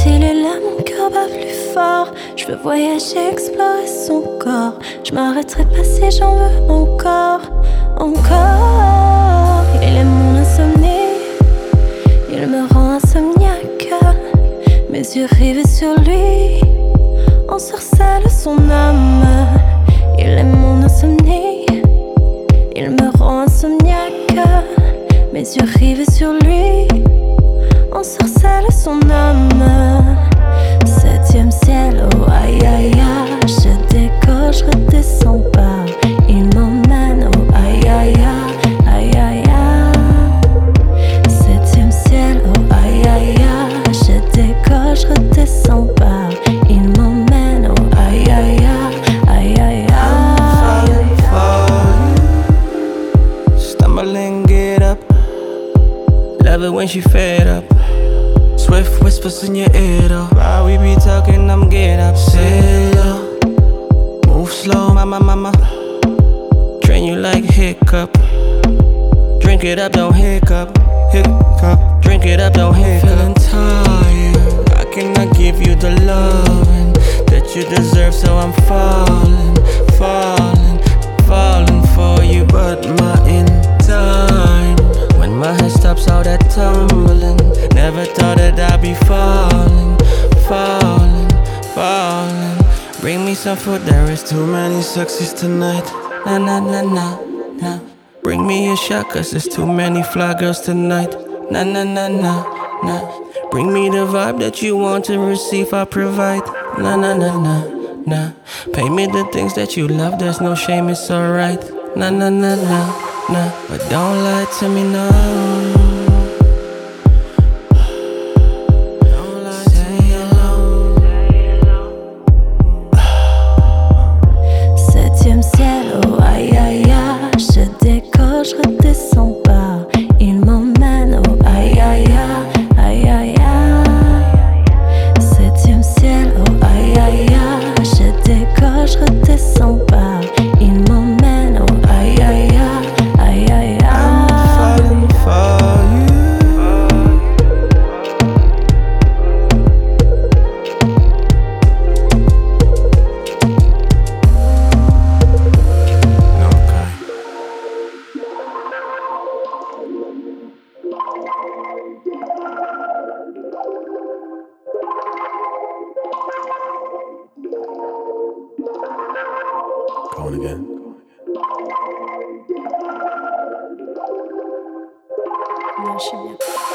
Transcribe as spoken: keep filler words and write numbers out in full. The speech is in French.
il est là, mon cœur bat plus fort. Je veux voyager, explorer son corps. Je m'arrêterai pas si j'en veux encore, encore. Il est mon insomnie, il me rend insomniaque. Mes yeux rivés sur lui, on sorcelle son âme. Il est mon insomnie, il me rend insomniaque. Mes yeux rivés sur lui, on sorcelle son âme. Septième ciel, oh aïe aïe aïe. Je décolle, je redescends pas. Il m'emmène, oh aïe aïe aïe, aïe aïe aïe. Septième ciel, oh aïe aïe aïe. Je décolle, je redescends pas. Il m'emmène, oh aïe aïe aïe, aïe aïe aïe. I'm falling for you. Stumbling, get up. Love it when she fed up. Swift whispers in your ear though. While we be talking, I'm get up. Say low, move slow, mama, mama. Train you like hiccup. Drink it up, don't hiccup. Hiccup, drink it up, don't hiccup. Feeling tired, I cannot give you the loving that you deserve, so I'm falling, falling, falling for you. But my in time, when my head stops all that tumbling, never thought that I'd be falling, falling, falling. Bring me some food, there is too many success tonight. Na na na na na. Bring me a shot, cause there's too many fly girls tonight. Na na na na na. Bring me the vibe that you want to receive, I provide. Na na na na na. Pay me the things that you love, there's no shame, it's alright. Na na na na na. But don't lie to me now. Septième ciel, oh aïe aïe aïe. Je décolle, je redescends pas. Il m'emmène, oh aïe aïe aïe, aïe aïe aïe. Septième ciel, oh aïe aïe aïe. Je décolle, je redescends pas. Il m'emmène, oh aïe aïe aïe, aïe aïe aïe. I'm falling for you. Going again. Non, je suis bien.